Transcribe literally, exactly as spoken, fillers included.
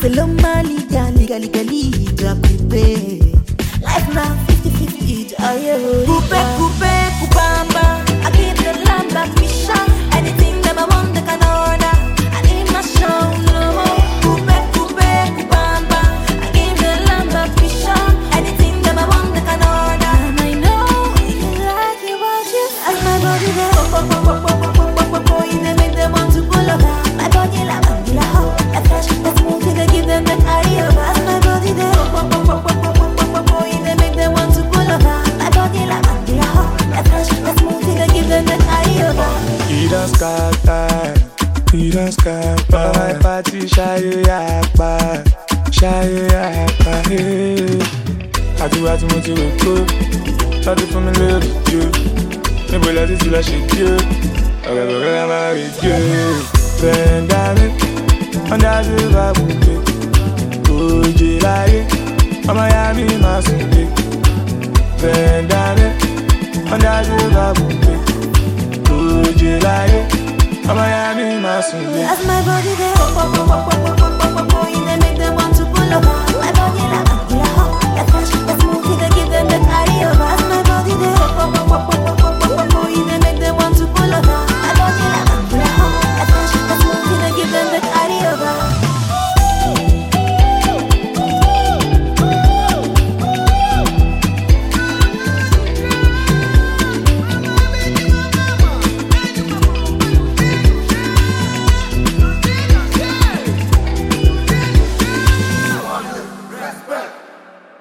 Hello, my liga, liga, liga, liga, coupe. Life now fifty fifty, oh yeah. Coupe, coupe, coupamba. I give the lamba fisha. Anything that I want, they can order. I need my show, no more. Coupe, coupe, coupamba. I give the lamba fisha. Anything that I want, they can order. And I know you like it, what you. As my body there, oh, oh, oh, oh, oh, oh, oh, oh, oh, you make them want to pull up. My body like Angela, oh, that fresh, that smooth, you give them that eye over. As my body there, oh, oh, oh, oh, oh, oh, oh, oh, oh, you make them want to pull up. My body like Angela, oh, that fresh, that smooth, you give them that eye over. He don't scatter, he don't scatter. My party shy yakpa, shy yakpa. Àti wá tí mo ti rò kó, láti fún mi lérò jó. Níbo la ti ti lọ ṣe kí o, ọ̀rẹ́ ọ̀rẹ́ a máa rí jó. Bẹ̀ẹ̀dá mi, wọ́n dá sí ìbábùgbé. Òjì láyé, ọmọ ya mi máa sùn lé. Bẹ̀ẹ̀dá mi, wọ́n dá sí ìbábùgbé. Òjì láyé, ọmọ ya mi máa sùn lé. As my body there, oh, oh, oh, oh, oh, oh.